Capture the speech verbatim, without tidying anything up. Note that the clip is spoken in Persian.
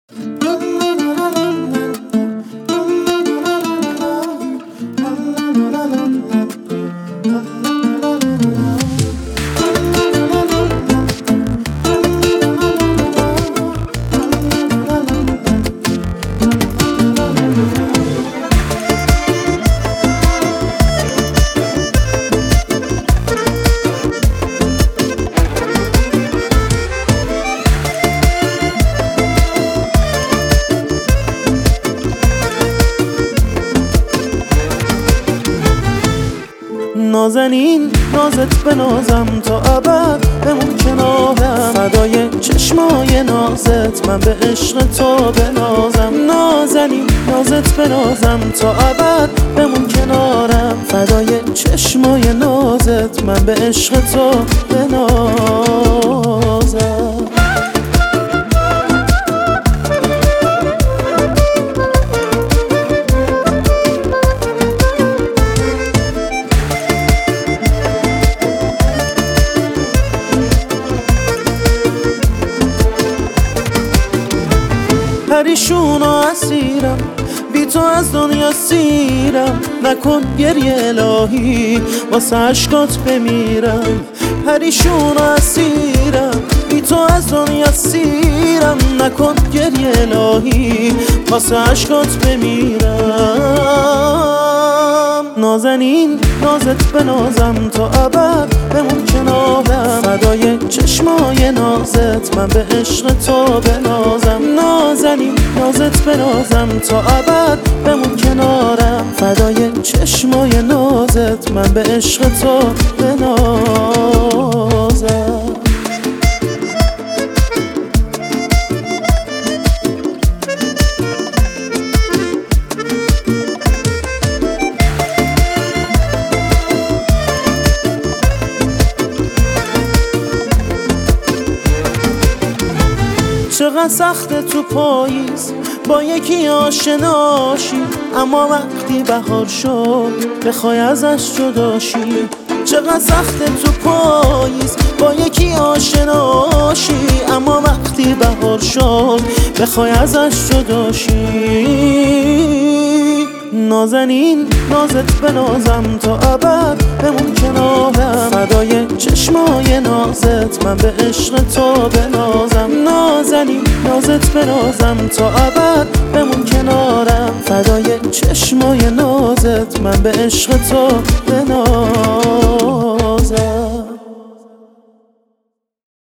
نازنین نازت به نازم تا ابد بمون کنارم، فدای چشمای نازت من به عشق تو بنازم. نازنین نازت به نازم تا ابد بمون کنارم، فدای چشمای نازت من به عشق تو بنازم. پریشون و اسیرم، بی تو از دنیا سیرم، نکن گریه الهی واسه عشقات بمیرم. پریشون و اسیرم، بی تو از دنیا سیرم، نکن گریه الهی واسه عشقات بمیرم. نازنین نازت به نازم تا ابد بمون کنارم، فدای چشمای نازت من به عشق تو بنازم. نازنین نازت به نازم تا ابد بمون کنارم، فدای چشمای نازت من به عشق تو بنازم. چقدر سخته تو پاییز با یکی آشناشی، اما وقتی بهار شد بخوای ازش جداشی. چقدر سخته تو پاییز با یکی آشناشی، اما وقتی بهار شد بخوای ازش جداشی. نازنین نازت به نازم تا ابد بمون کنارم، فدای چشمای نازت من به عشق تو بنازم. نازنین نازت به نازم تا ابد بمون کنارم، فدای چشمای نازت من به عشق تو بنازم.